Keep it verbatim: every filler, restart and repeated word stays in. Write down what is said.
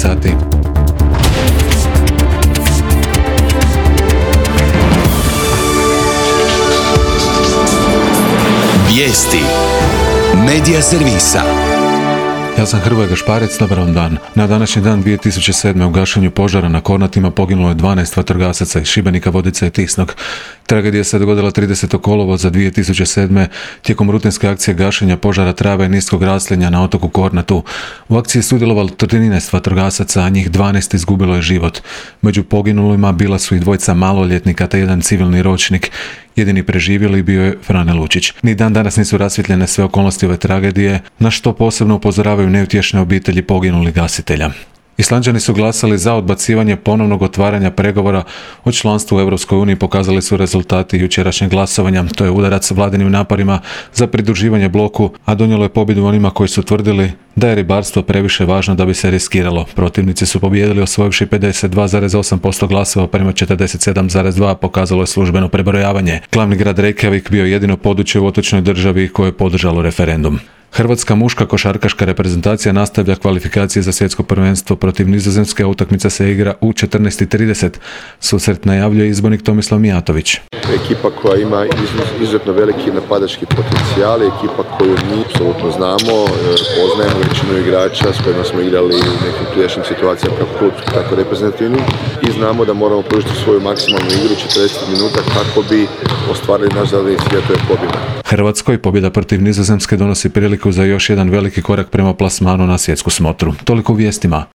sati. Vijesti Medija servisa. Ja sam Hrvoje Gašparec, dobar vam dan. Na današnji dan dvije tisuće sedme u gašenju požara na Kornatima poginulo je dvanaest vatrogasaca iz Šibenika, Vodica i Tisnog. Tragedija se dogodila tridesetog kolovoza dvije tisuće sedme tijekom rutinske akcije gašenja požara trave i niskog raslinja na otoku Kornatu. U akciji je sudjelovalo trinaest vatrogasaca, a njih dvanaest izgubilo je život. Među poginulima bila su i dvojica maloljetnika te jedan civilni ročnik. Jedini preživjeli bio je Frane Lučić. Ni dan danas nisu rasvjetljene sve okolnosti ove tragedije, na što posebno upozoravaju neutješne obitelji poginulih gasitelja. Islanđani su glasali za odbacivanje ponovnog otvaranja pregovora o članstvu u Europskoj uniji, pokazali su rezultati jučerašnjeg glasovanja. To je udarac vladinim naporima za pridruživanje bloku, a donijelo je pobjedu onima koji su tvrdili da je ribarstvo previše važno da bi se riskiralo. Protivnici su pobijedili osvojivši pedeset dva zarez osam posto glasova prema četrdeset sedam zarez dva, pokazalo je službeno prebrojavanje. Glavni grad Reykjavik bio je jedino područje u otočnoj državi koje je podržalo referendum. Hrvatska muška košarkaška reprezentacija nastavlja kvalifikacije za svjetsko prvenstvo protiv Nizozemske, a utakmica se igra u četrnaest i trideset. Susret najavljuje izbornik Tomislav Mijatović. Ekipa koja ima izuzetno veliki napadački potencijal, ekipa koju mi apsolutno znamo, poznajemo većinu igrača s kojima smo igrali u nekim prijašnjim situacijama kako klub, tako reprezentativnim, i znamo da moramo pružiti svoju maksimalnu igru četrdeset minuta kako bi ostvarili naš zadani cilj, to je pobjeda. Hrvatskoj pobjeda protiv Nizozemske donosi priliku za još jedan veliki korak prema plasmanu na svjetsku smotru. Toliko u vijestima.